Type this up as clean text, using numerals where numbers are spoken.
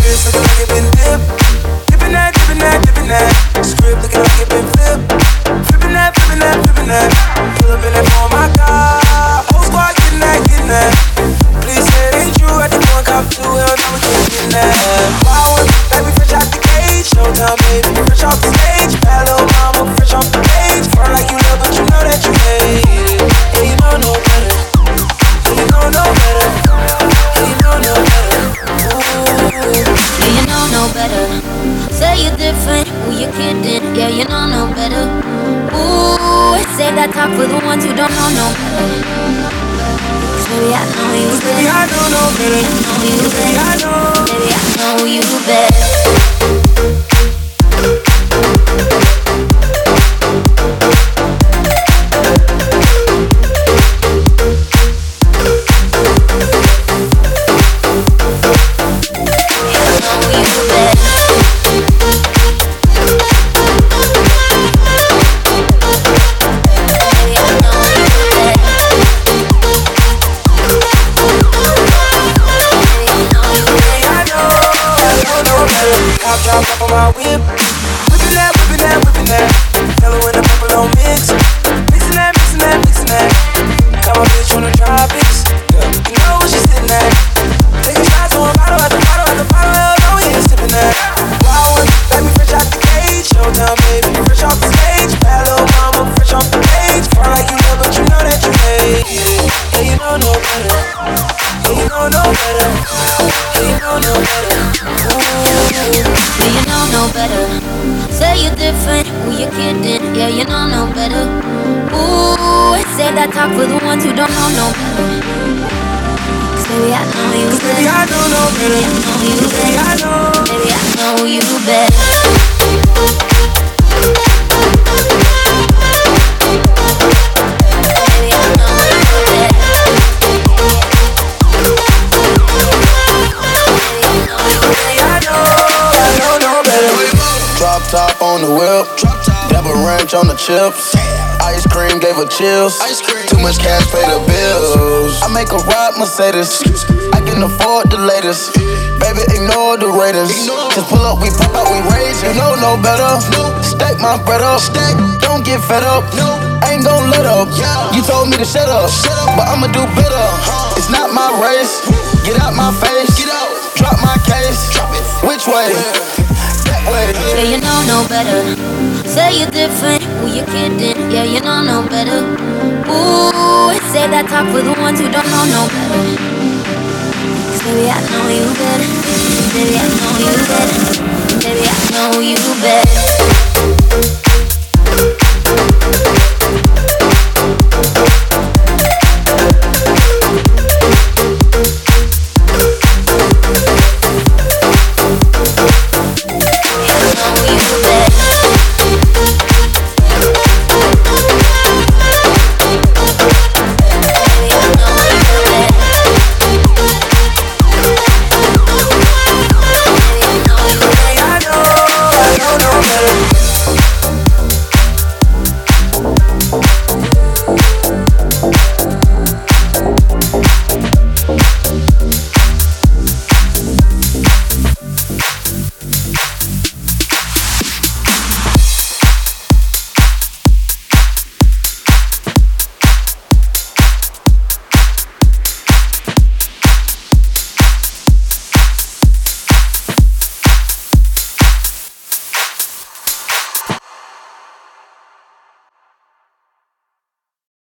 wrist looking like it been dipped. Dipping that, dipping that, dipping that. Script looking like it been flipped. Flipping that, flipping that, flipping that. Pull up in that for my car. Whole squad getting that, getting that. Please say it ain't true. At the one cop two, hell no, we can't get that. Wow, baby, fresh out the cage. Showtime, baby, fresh off the stage. Bad little mama, fresh off the page. Front like you love, but you know that you hate it. Yeah, you know no better. Yeah, you know no better. Yeah, you know no better. Ooh. Yeah, you know no better. Say you're different, who you kidding? Yeah, you know no better. Ooh, say that talk for the ones who don't know no better. 'Cause baby, I know you better. Baby, I know no better. Baby, I know you better. Baby, I know you better. Drop up on my whip. Whipping that, whipping that, whipping that. Yellow and the purple on mix. Mixing that, mixing that, mixing that. Got my bitch on the tropics. You know where she's sitting at. Taking shots on bottle after bottle after bottle. Hell no, we ain't sipping that. Wild one, baby, fresh out the cage. Showtime, baby, fresh off the stage. Bad little mama, fresh off the page. Front like you love, but you know that you hate it. Yeah, you know no better. Yeah, you know no better. Yeah, you know no better. Yeah, you know no better. Say you're different, who you kidding? Yeah, you know no better. Ooh, say that talk for the ones who don't know no better. 'Cause baby, I know you better. Baby, I know no better. Baby, I know you better. Baby, I know. Baby, I know you better. Top on the whip, double ranch on the chips. Ice cream gave her chills. Too much cash pay the bills. I make a ride Mercedes. I can afford the latest. Baby, ignore the ratings. Just pull up, we pop out, we raise. You know no better. Stack my bread up. Don't get fed up. Ain't gon' let up. You told me to shut up, but I'ma do better. It's not my race. Get out my face. Drop my case. Which way? Yeah, you know no better. Say you're different, who you kidding? Yeah, you know no better. Ooh, say that talk for the ones who don't know no better. 'Cause baby, I know you better.